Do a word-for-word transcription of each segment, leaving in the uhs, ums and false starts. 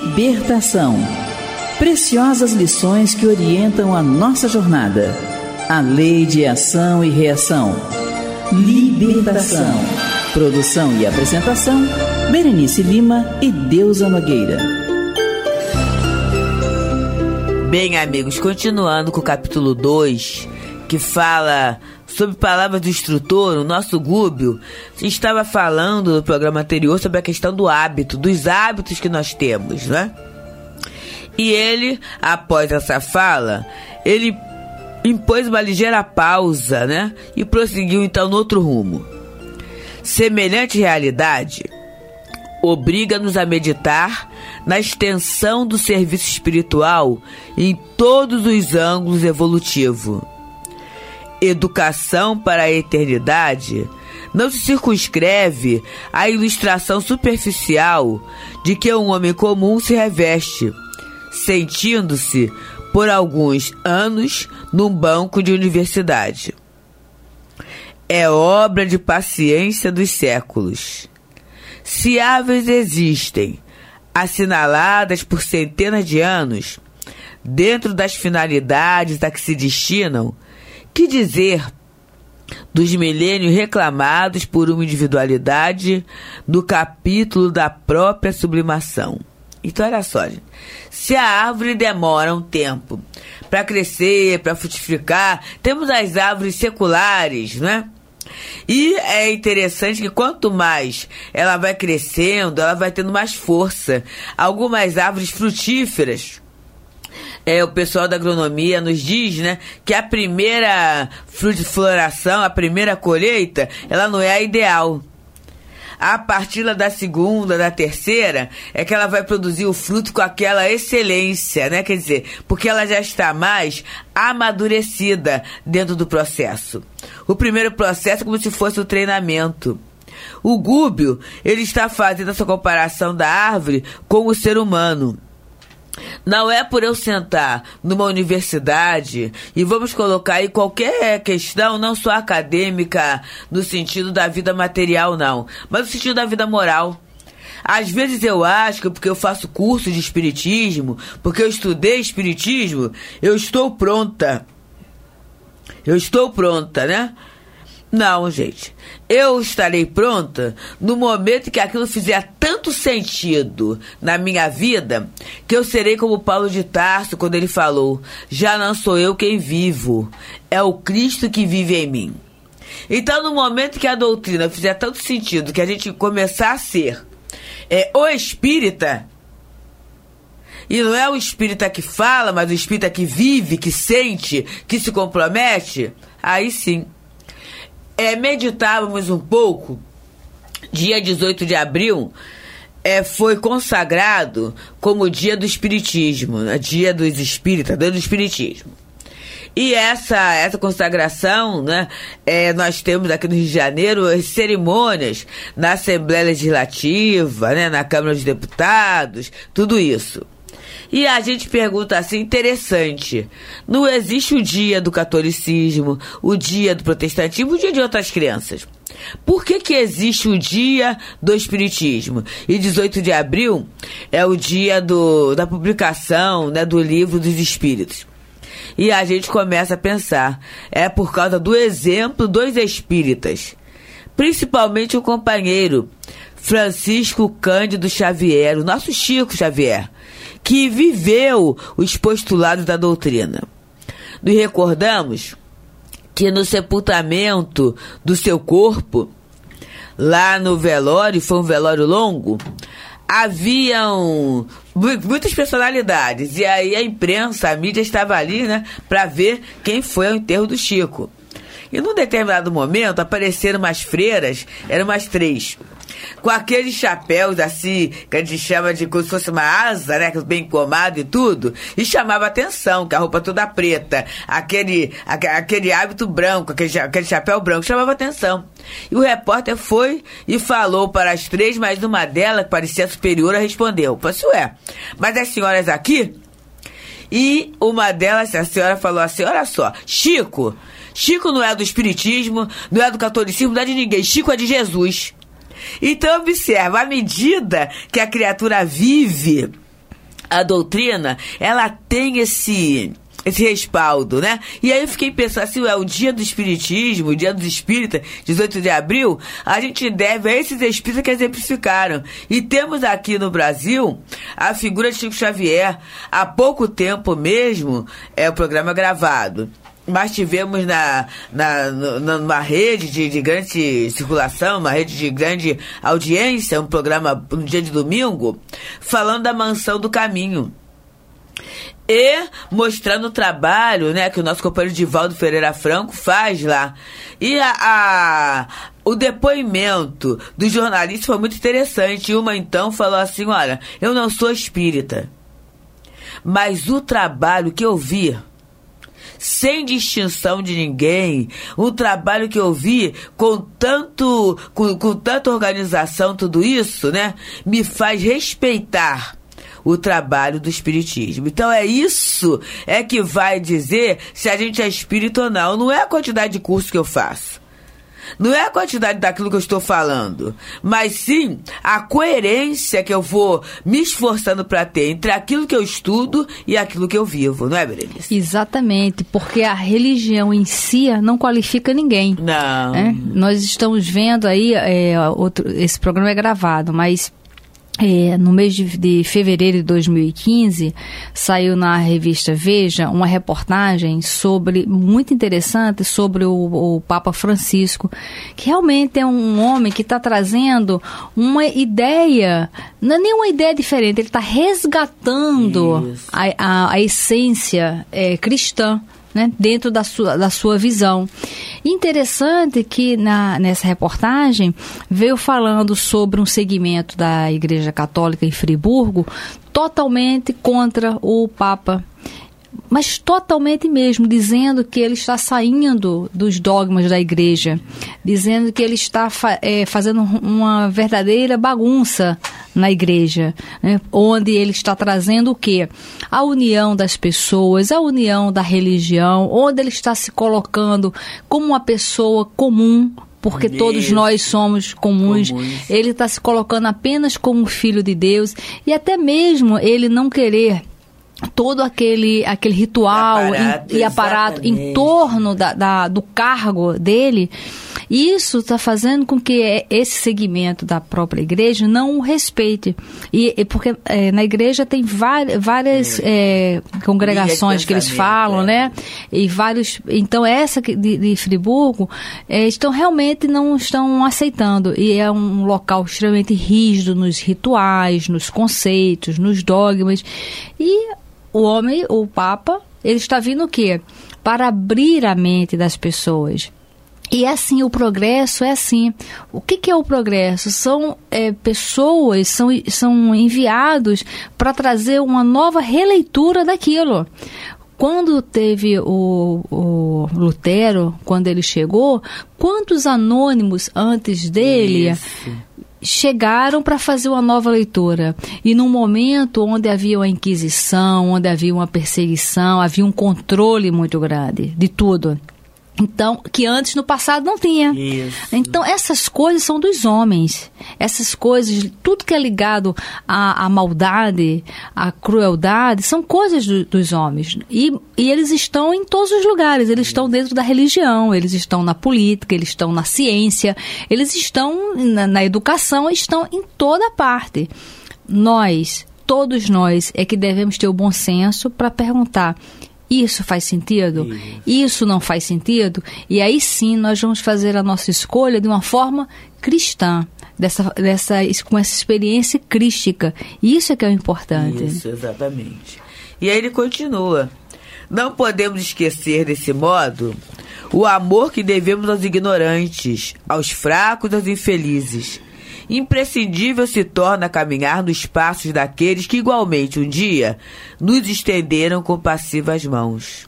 Libertação. Preciosas lições que orientam a nossa jornada. A lei de ação e reação. Libertação. Produção e apresentação, Berenice Lima e Deusa Nogueira. Bem, amigos, continuando com o capítulo dois, que fala sobre palavras do instrutor, o nosso Gúbio estava falando no programa anterior sobre a questão do hábito, dos hábitos que nós temos, né? E ele, após essa fala, ele impôs uma ligeira pausa, né? E prosseguiu então no outro rumo. Semelhante realidade obriga-nos a meditar na extensão do serviço espiritual em todos os ângulos evolutivos. Educação para a eternidade não se circunscreve à ilustração superficial de que um homem comum se reveste, sentindo-se por alguns anos num banco de universidade. É obra de paciência dos séculos. Se árvores existem, assinaladas por centenas de anos, dentro das finalidades a que se destinam, que dizer dos milênios reclamados por uma individualidade no capítulo da própria sublimação? Então, olha só, gente. Se a árvore demora um tempo para crescer, para frutificar, temos as árvores seculares, né? E é interessante que quanto mais ela vai crescendo, ela vai tendo mais força. Algumas árvores frutíferas, é, o pessoal da agronomia nos diz, né, que a primeira floração, a primeira colheita, ela não é a ideal. A partir da segunda, da terceira, é que ela vai produzir o fruto com aquela excelência, né? Quer dizer, porque ela já está mais amadurecida dentro do processo. O primeiro processo é como se fosse o treinamento. O Gúbio, ele está fazendo essa comparação da árvore com o ser humano. Não é por eu sentar numa universidade e vamos colocar aí qualquer questão, não só acadêmica, no sentido da vida material, não, mas no sentido da vida moral. Às vezes eu acho que porque eu faço curso de espiritismo, porque eu estudei espiritismo, eu estou pronta. Eu estou pronta, né? Não, gente. Eu estarei pronta no momento que aquilo fizer tanto sentido na minha vida, que eu serei como Paulo de Tarso, quando ele falou: já não sou eu quem vivo, é o Cristo que vive em mim. Então, no momento que a doutrina fizer tanto sentido, que a gente começar a ser é, o espírita, e não é o espírita que fala, mas o espírita que vive, que sente, que se compromete, aí sim. É, meditávamos um pouco, dia dezoito de abril, é, foi consagrado como dia do espiritismo, né? Dia dos espíritas, dia do espiritismo. E essa, essa consagração, né, é, nós temos aqui no Rio de Janeiro as cerimônias na Assembleia Legislativa, né, na Câmara dos Deputados, tudo isso. E a gente pergunta assim, interessante, não existe o dia do catolicismo, o dia do protestantismo, o dia de outras crenças. Por que que existe o dia do espiritismo? E dezoito de abril é o dia do, da publicação, né, do Livro dos Espíritos. E a gente começa a pensar, é por causa do exemplo dos espíritas, principalmente o companheiro Francisco Cândido Xavier, o nosso Chico Xavier, que viveu os postulados da doutrina. Nos recordamos que no sepultamento do seu corpo, lá no velório, foi um velório longo, haviam muitas personalidades, e aí a imprensa, a mídia estava ali, né, para ver quem foi ao enterro do Chico. E num determinado momento apareceram umas freiras, eram umas três, com aqueles chapéus assim, que a gente chama de como se fosse uma asa, né, bem encomado e tudo, e chamava atenção, que a roupa toda preta, aquele, aquele hábito branco, aquele, aquele chapéu branco, chamava atenção. E o repórter foi e falou para as três, mas uma delas, que parecia superior, respondeu: "Pois ué, mas as senhoras aqui?" E uma delas, a senhora falou assim: "Olha só, Chico, Chico não é do espiritismo, não é do catolicismo, não é de ninguém, Chico é de Jesus." Então observa, à medida que a criatura vive, a doutrina, ela tem esse... esse respaldo, né? E aí eu fiquei pensando assim, é o dia do espiritismo, o dia dos espíritas, dezoito de abril, a gente deve a esses espíritas que exemplificaram. E temos aqui no Brasil a figura de Chico Xavier. Há pouco tempo mesmo, é o programa gravado. Mas tivemos na, na, na, numa rede de, de grande circulação, uma rede de grande audiência, um programa no dia de domingo, falando da Mansão do Caminho. E mostrando o trabalho, né, que o nosso companheiro Divaldo Ferreira Franco faz lá. E a, a, o depoimento do jornalista foi muito interessante. Uma, então, falou assim, olha, eu não sou espírita, mas o trabalho que eu vi, sem distinção de ninguém, um trabalho que eu vi com tanto, com, com tanta organização, tudo isso, né, me faz respeitar o trabalho do espiritismo. Então é isso é que vai dizer se a gente é espírita ou não. Não é a quantidade de curso que eu faço, não é a quantidade daquilo que eu estou falando, mas sim a coerência que eu vou me esforçando para ter entre aquilo que eu estudo e aquilo que eu vivo, não é, Berenice? Exatamente, porque a religião em si não qualifica ninguém. Não. É? Nós estamos vendo aí, é, outro, esse programa é gravado, mas É, no mês de, de fevereiro de dois mil e quinze, saiu na revista Veja uma reportagem sobre, muito interessante, sobre o, o Papa Francisco, que realmente é um homem que está trazendo uma ideia, não é nenhuma ideia diferente, ele está resgatando a, a, a essência é, cristã, né, dentro da sua, da sua visão. Interessante que na, nessa reportagem veio falando sobre um segmento da Igreja Católica em Friburgo totalmente contra o Papa, mas totalmente mesmo, dizendo que ele está saindo dos dogmas da igreja, dizendo que ele está fa- é, fazendo uma verdadeira bagunça na igreja, né? Onde ele está trazendo o quê? A união das pessoas, a união da religião, onde ele está se colocando como uma pessoa comum, porque Mesmo. todos nós somos comuns. comuns. Ele está se colocando apenas como filho de Deus, e até mesmo ele não querer todo aquele, aquele ritual e aparato, em, e aparato em torno da, da, do cargo dele. Isso está fazendo com que esse segmento da própria igreja não o respeite. E, e porque é, na igreja tem várias, várias é, congregações que eles falam, é. né? E vários. Então, essa de, de Friburgo é, estão realmente não estão aceitando. E é um local extremamente rígido nos rituais, nos conceitos, nos dogmas. E o homem, o Papa, ele está vindo o quê? Para abrir a mente das pessoas. E é assim, o progresso é assim. O que, que é o progresso? São é, pessoas, são, são enviados para trazer uma nova releitura daquilo. Quando teve o, o Lutero, quando ele chegou, quantos anônimos antes dele Isso. chegaram para fazer uma nova leitura? E num momento onde havia uma inquisição, onde havia uma perseguição, havia um controle muito grande de tudo. Então, que antes, no passado, não tinha. Isso. Então, essas coisas são dos homens. Essas coisas, tudo que é ligado à, à maldade, à crueldade, são coisas do, dos homens. E, e eles estão em todos os lugares. Eles estão dentro da religião, eles estão na política, eles estão na ciência, eles estão na, na educação, estão em toda parte. Nós, todos nós, é que devemos ter o bom senso para perguntar: isso faz sentido? Isso. Isso não faz sentido? E aí sim nós vamos fazer a nossa escolha de uma forma cristã, dessa, dessa, com essa experiência crística. Isso é que é o importante. Isso, exatamente. E aí ele continua: não podemos esquecer desse modo o amor que devemos aos ignorantes, aos fracos, aos infelizes. Imprescindível se torna caminhar nos passos daqueles que igualmente um dia nos estenderam compassivas mãos.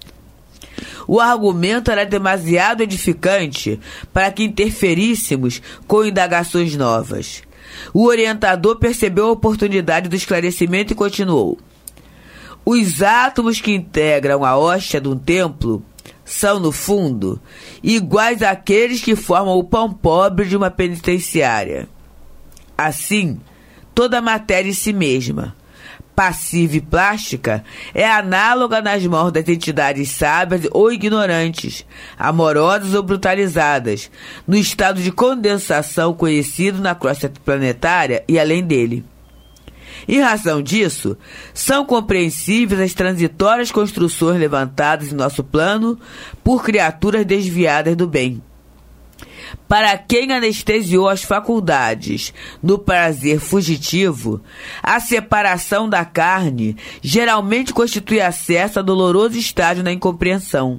O argumento era demasiado edificante para que interferíssemos com indagações novas. O orientador percebeu a oportunidade do esclarecimento e continuou: os átomos que integram a hóstia de um templo são, no fundo, iguais àqueles que formam o pão pobre de uma penitenciária. Assim, toda a matéria em si mesma, passiva e plástica é análoga nas mãos das entidades sábias ou ignorantes, amorosas ou brutalizadas, no estado de condensação conhecido na crosta planetária e além dele. Em razão disso, são compreensíveis as transitórias construções levantadas em nosso plano por criaturas desviadas do bem. Para quem anestesiou as faculdades no prazer fugitivo, a separação da carne geralmente constitui acesso a doloroso estágio na incompreensão.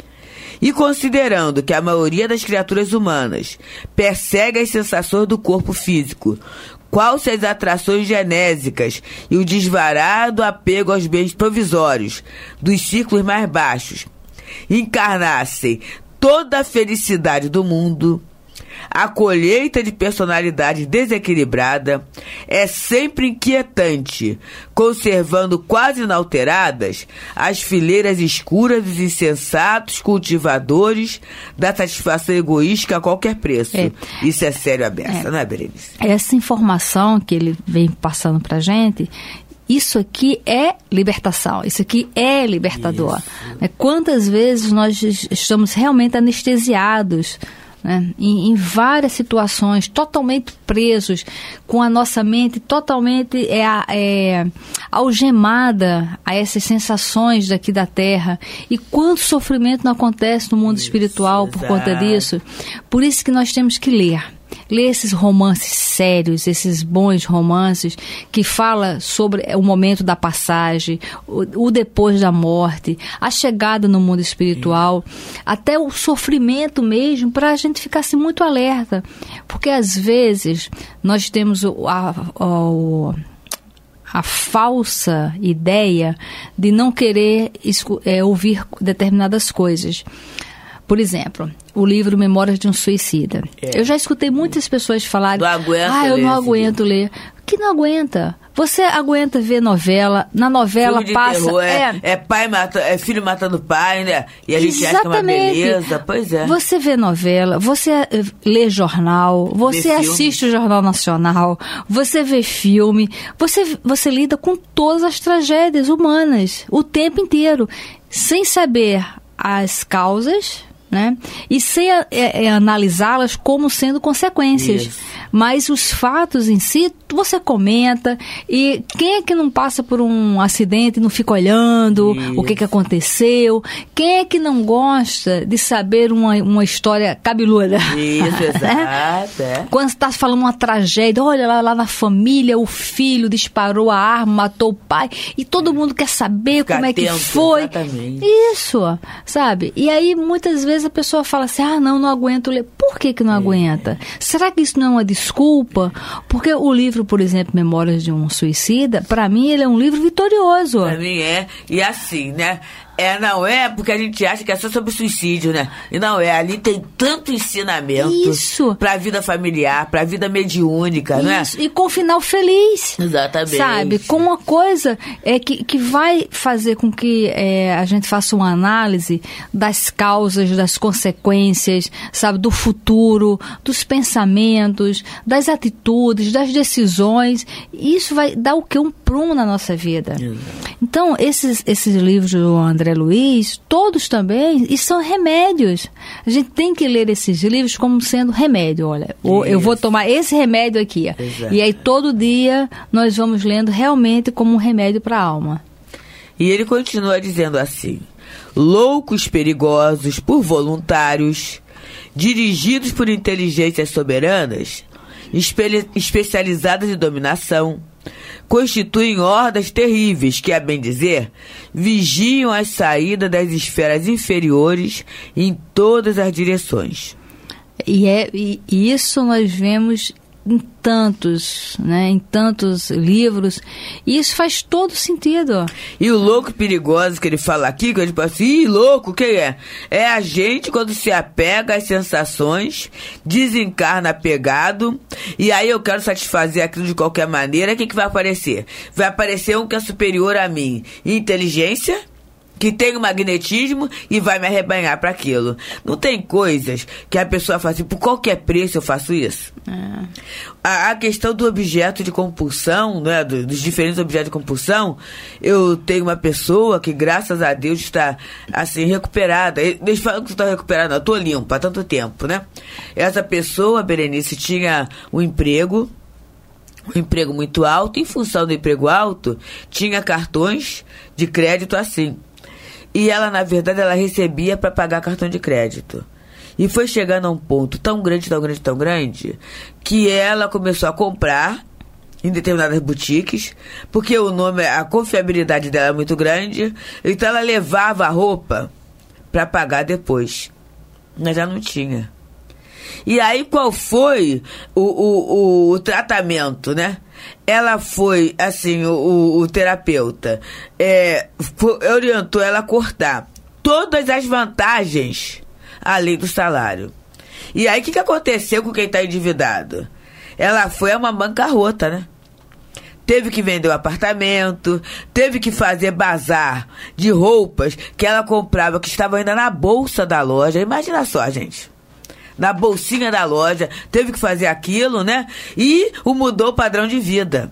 E considerando que a maioria das criaturas humanas persegue as sensações do corpo físico, qual se as atrações genésicas e o desvarado apego aos bens provisórios dos círculos mais baixos encarnassem toda a felicidade do mundo, a colheita de personalidade desequilibrada é sempre inquietante, conservando quase inalteradas as fileiras escuras dos insensatos cultivadores da satisfação egoística a qualquer preço. É. Isso é sério a beça, é. Não é, Berenice? Essa informação que ele vem passando pra gente, isso aqui é libertação, isso aqui é libertador. Isso. Quantas vezes nós estamos realmente anestesiados, né, em, em várias situações, totalmente presos, com a nossa mente totalmente é, é, algemada a essas sensações daqui da Terra. E quanto sofrimento não acontece no mundo isso, espiritual por exato. Conta disso. Por isso que nós temos que ler. Ler esses romances sérios, esses bons romances que fala sobre o momento da passagem, o, o depois da morte, a chegada no mundo espiritual, Sim. até o sofrimento mesmo, para a gente ficar assim, muito alerta. Porque às vezes nós temos o, a, o, a falsa ideia de não querer escu- é, ouvir determinadas coisas. Por exemplo, o livro Memórias de um Suicida. É. Eu já escutei muitas pessoas falarem, ah, eu não aguento ler. Que não aguenta? Você aguenta ver novela, na novela filme de passa... Terror, é, é, pai mata, é filho matando pai, né? E a gente Exatamente. Acha que é uma beleza, pois é. Você vê novela, você lê jornal, você vê assiste filme. O Jornal Nacional, você vê filme, você, você lida com todas as tragédias humanas, o tempo inteiro, sem saber as causas, né? E sem é, é, analisá-las como sendo consequências. Isso. Mas os fatos em si, você comenta, e quem é que não passa por um acidente e não fica olhando Isso. o que, que aconteceu? Quem é que não gosta de saber uma, uma história cabeluda? Isso, exato. É? Quando você está falando uma tragédia, olha lá, lá na família, o filho disparou a arma, matou o pai, e todo mundo quer saber Fica como é que foi. Exatamente. Isso, sabe? E aí, muitas vezes, a pessoa fala assim, ah, não, não aguento ler. Por que que não é. aguenta? Será que isso não é uma desculpa? Porque o livro, por exemplo, Memórias de um Suicida, para mim, ele é um livro vitorioso. Para mim é. E assim, né? É, não é porque a gente acha que é só sobre suicídio, né? E não é, ali tem tanto ensinamento Isso. pra vida familiar, pra vida mediúnica, Isso. né? E com um final feliz. Exatamente. Sabe? Com uma coisa é, que, que vai fazer com que é, a gente faça uma análise das causas, das consequências, sabe? Do futuro, dos pensamentos, das atitudes, das decisões. Isso vai dar o quê? Um prumo na nossa vida. Exato. Então, esses, esses livros do André Luiz, todos também, e são remédios. A gente tem que ler esses livros como sendo remédio. Olha, Isso. eu vou tomar esse remédio aqui. Exato. E aí todo dia nós vamos lendo realmente como um remédio para a alma. E ele continua dizendo assim: loucos perigosos por voluntários, dirigidos por inteligências soberanas, espe- especializadas em dominação, constituem hordas terríveis que, a bem dizer, vigiam as saídas das esferas inferiores em todas as direções. E, é, e isso nós vemos em tantos, né, em tantos livros, e isso faz todo sentido. E o louco perigoso que ele fala aqui, que eu tipo assim, ih, louco, quem é? É a gente quando se apega às sensações, desencarna apegado, e aí eu quero satisfazer aquilo de qualquer maneira, o que, que vai aparecer? Vai aparecer um que é superior a mim. Inteligência, que tem o magnetismo e vai me arrebanhar para aquilo. Não tem coisas que a pessoa faz assim, por qualquer preço eu faço isso. É. A, a questão do objeto de compulsão, né, do, dos diferentes objetos de compulsão, eu tenho uma pessoa que, graças a Deus, está assim, recuperada. Eles falam que está recuperada, não, eu estou limpa há tanto tempo, né? Essa pessoa, Berenice, tinha um emprego, um emprego muito alto, em função do emprego alto, tinha cartões de crédito assim. E ela, na verdade, ela recebia para pagar cartão de crédito. E foi chegando a um ponto tão grande, tão grande, tão grande, que ela começou a comprar em determinadas boutiques, porque o nome, a confiabilidade dela é muito grande, então ela levava a roupa para pagar depois. Mas já não tinha. E aí, qual foi o, o, o, o tratamento, né? Ela foi, assim, o, o, o terapeuta é, foi, orientou ela a cortar todas as vantagens além do salário. E aí, o que, que aconteceu com quem está endividado? Ela foi a uma bancarrota, né? Teve que vender o apartamento, teve que fazer bazar de roupas que ela comprava, que estavam ainda na bolsa da loja. Imagina só, gente. Na bolsinha da loja, teve que fazer aquilo, né? E o mudou o padrão de vida.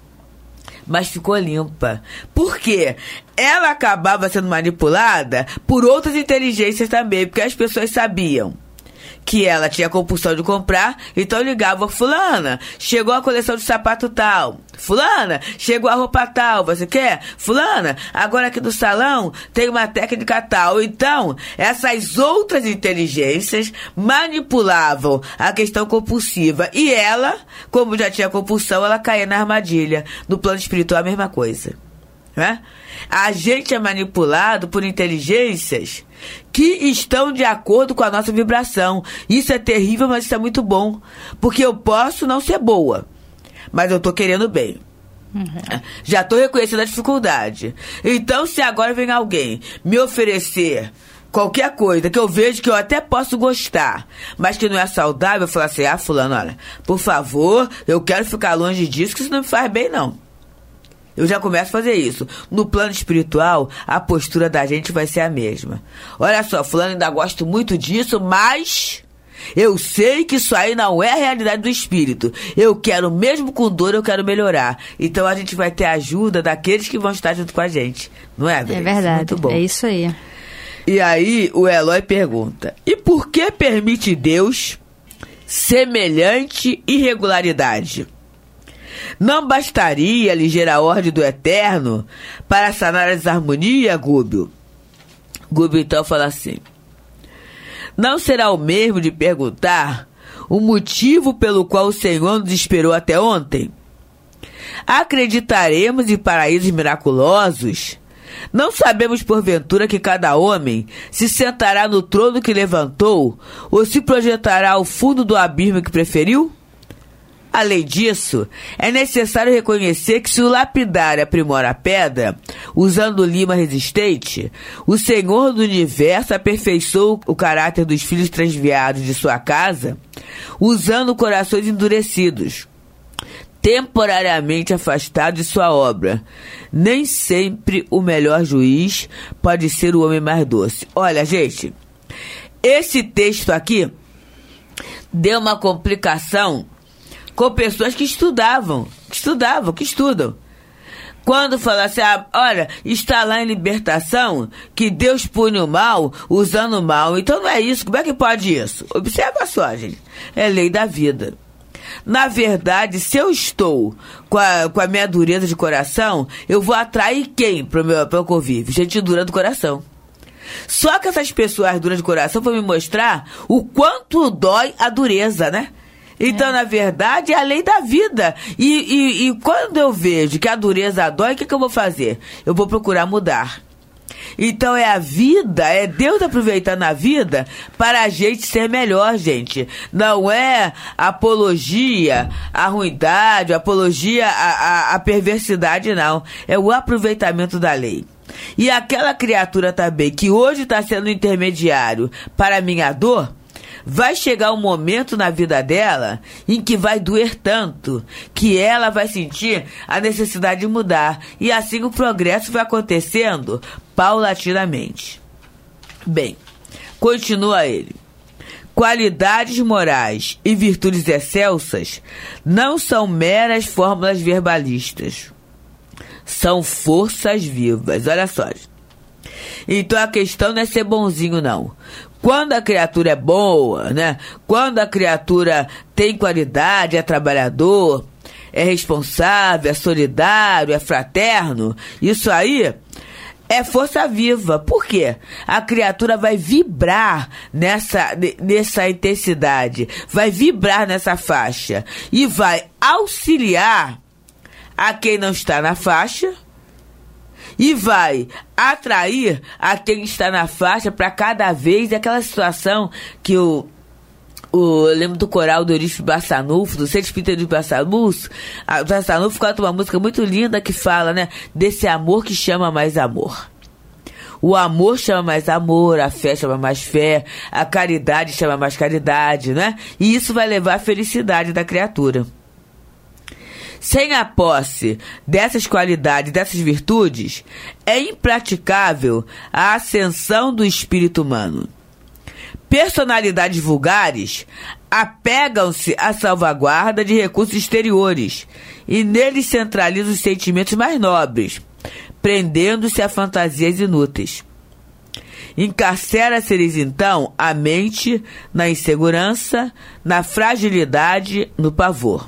Mas ficou limpa. Por quê? Ela acabava sendo manipulada por outras inteligências também, porque as pessoas sabiam que ela tinha compulsão de comprar, então ligava, fulana, chegou a coleção de sapato tal, fulana, chegou a roupa tal, você quer? Fulana, agora aqui do salão tem uma técnica tal. Então, essas outras inteligências manipulavam a questão compulsiva e ela, como já tinha compulsão, ela caía na armadilha. No plano espiritual, a mesma coisa. Né? A gente é manipulado por inteligências que estão de acordo com a nossa vibração. Isso é terrível, mas isso é muito bom. Porque eu posso não ser boa, mas eu tô querendo bem. Uhum. Já tô reconhecendo a dificuldade. Então, se agora vem alguém me oferecer qualquer coisa que eu vejo que eu até posso gostar, mas que não é saudável, eu falo assim, ah, fulano, olha, por favor, eu quero ficar longe disso, que isso não me faz bem, não. Eu já começo a fazer isso. No plano espiritual, a postura da gente vai ser a mesma. Olha só, fulano, ainda gosto muito disso, mas eu sei que isso aí não é a realidade do espírito. Eu quero, mesmo com dor, eu quero melhorar. Então a gente vai ter a ajuda daqueles que vão estar junto com a gente. Não é, Berenice? É verdade. Muito bom. É isso aí. E aí o Eloy pergunta, e por que permite Deus semelhante irregularidade? Não bastaria ligeira a ordem do Eterno para sanar a desarmonia, Gúbio? Gúbio então fala assim, não será o mesmo de perguntar o motivo pelo qual o Senhor nos esperou até ontem? Acreditaremos em paraísos miraculosos? Não sabemos porventura que cada homem se sentará no trono que levantou ou se projetará ao fundo do abismo que preferiu? Além disso, é necessário reconhecer que se o lapidário aprimora a pedra, usando lima resistente, o Senhor do Universo aperfeiçoou o caráter dos filhos transviados de sua casa, usando corações endurecidos, temporariamente afastados de sua obra. Nem sempre o melhor juiz pode ser o homem mais doce. Olha, gente, esse texto aqui deu uma complicação com pessoas que estudavam, que estudavam, que estudam. Quando fala assim, ah, olha, está lá em libertação que Deus pune o mal usando o mal. Então não é isso, como é que pode isso? Observa só, gente, é lei da vida. Na verdade, se eu estou com a, com a minha dureza de coração, eu vou atrair quem para o meu, meu convívio? Gente dura do coração. Só que essas pessoas duras de coração vão me mostrar o quanto dói a dureza, né? Então, é. na verdade, é a lei da vida. E, e, e quando eu vejo que a dureza dói, o que, que eu vou fazer? Eu vou procurar mudar. Então, é a vida, é Deus aproveitando a vida para a gente ser melhor, gente. Não é apologia à ruindade, apologia à, à, à perversidade, não. É o aproveitamento da lei. E aquela criatura também que hoje está sendo intermediário para a minha dor, vai chegar um momento na vida dela em que vai doer tanto que ela vai sentir a necessidade de mudar. E assim o progresso vai acontecendo paulatinamente. Bem, continua ele. Qualidades morais e virtudes excelsas não são meras fórmulas verbalistas. São forças vivas. Olha só. Então a questão não é ser bonzinho, não. Quando a criatura é boa, né? Quando a criatura tem qualidade, é trabalhador, é responsável, é solidário, é fraterno, isso aí é força viva. Por quê? A criatura vai vibrar nessa, nessa intensidade, vai vibrar nessa faixa e vai auxiliar a quem não está na faixa e vai atrair a quem está na faixa para cada vez aquela situação que o O, eu lembro do coral do Eurípides Barçanufo, do Centro Espírita de Barçanufo. A Barçanufo canta uma música muito linda que fala, né, desse amor que chama mais amor. O amor chama mais amor, a fé chama mais fé, a caridade chama mais caridade, né? E isso vai levar à felicidade da criatura. Sem a posse dessas qualidades, dessas virtudes, é impraticável a ascensão do espírito humano. Personalidades vulgares apegam-se à salvaguarda de recursos exteriores e neles centralizam os sentimentos mais nobres, prendendo-se a fantasias inúteis. Encarcera-se-lhes, então, a mente na insegurança, na fragilidade, no pavor.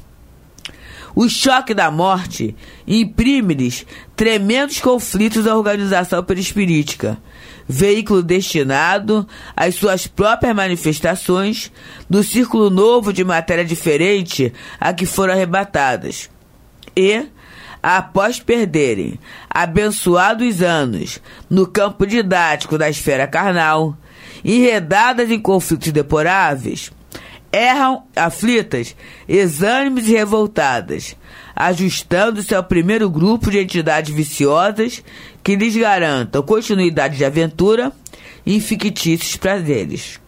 O choque da morte imprime-lhes tremendos conflitos da organização perispirítica, veículo destinado às suas próprias manifestações do círculo novo de matéria diferente a que foram arrebatadas. E, após perderem abençoados anos no campo didático da esfera carnal, enredadas em conflitos deploráveis, erram aflitas, exânimes e revoltadas, ajustando-se ao primeiro grupo de entidades viciosas que lhes garantam continuidade de aventura e fictícios prazeres.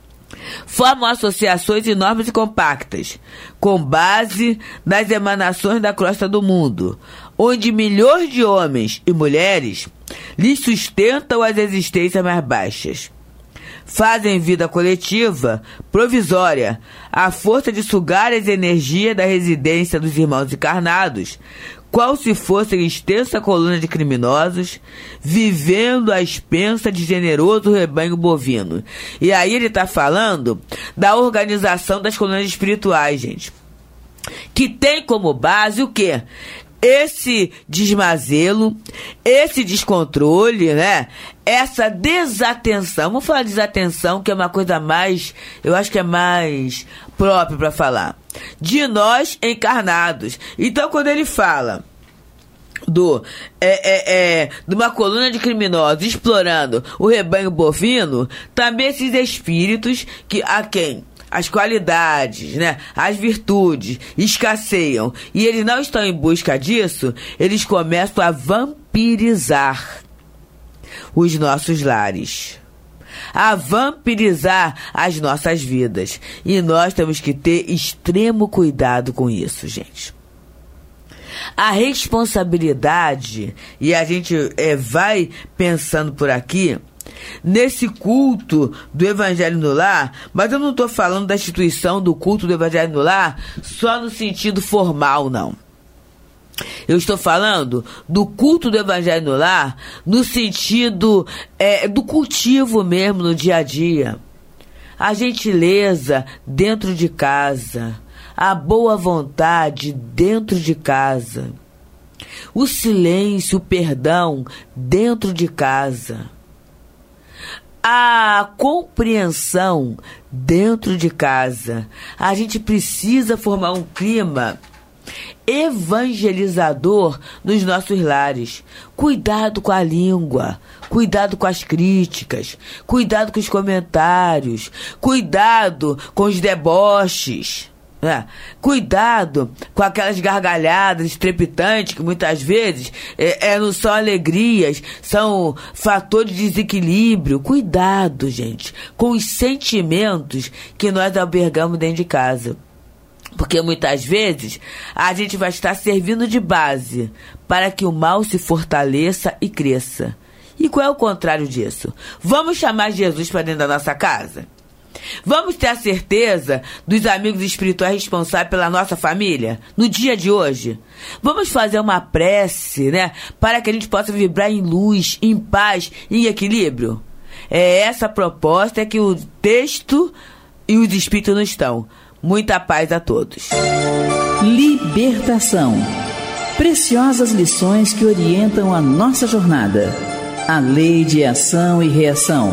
Formam associações enormes e compactas, com base nas emanações da crosta do mundo, onde milhões de homens e mulheres lhes sustentam as existências mais baixas. Fazem vida coletiva, provisória, à força de sugar as energias da residência dos irmãos encarnados, qual se fosse extensa coluna de criminosos, vivendo à expensa de generoso rebanho bovino. E aí ele está falando da organização das colunas espirituais, gente, que tem como base o quê? Esse desmazelo, esse descontrole, né? Essa desatenção. Vamos falar de desatenção, que é uma coisa mais, eu acho que é mais própria para falar. De nós encarnados. Então, quando ele fala do é, é, é, de uma coluna de criminosos explorando o rebanho bovino, também esses espíritos que a quem as qualidades, né, as virtudes escasseiam e eles não estão em busca disso, eles começam a vampirizar os nossos lares, a vampirizar as nossas vidas. E nós temos que ter extremo cuidado com isso, gente. A responsabilidade, e a gente é, vai pensando por aqui, nesse culto do Evangelho no Lar, mas eu não estou falando da instituição do culto do Evangelho no Lar só no sentido formal, não. Eu estou falando do culto do Evangelho no Lar no sentido é, do cultivo mesmo no dia a dia. A gentileza dentro de casa, a boa vontade dentro de casa, o silêncio, o perdão dentro de casa, a compreensão dentro de casa. A gente precisa formar um clima evangelizador nos nossos lares. Cuidado com a língua, cuidado com as críticas, cuidado com os comentários, cuidado com os deboches. É. Cuidado com aquelas gargalhadas estrepitantes que muitas vezes é, é, não são alegrias, são fatores de desequilíbrio. Cuidado, gente, com os sentimentos que nós albergamos dentro de casa. Porque muitas vezes a gente vai estar servindo de base para que o mal se fortaleça e cresça. E E qual é o contrário disso? Vamos chamar Jesus para dentro da nossa casa? Vamos ter a certeza dos amigos espirituais responsáveis pela nossa família no dia de hoje? Vamos fazer uma prece, né, para que a gente possa vibrar em luz, em paz, em equilíbrio? É essa a proposta que o texto e os espíritos nos estão. Muita paz a todos. Libertação. Preciosas lições que orientam a nossa jornada. A lei de ação e reação.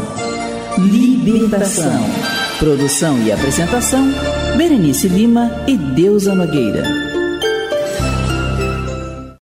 Libertação. Produção e apresentação, Berenice Lima e Deusa Nogueira.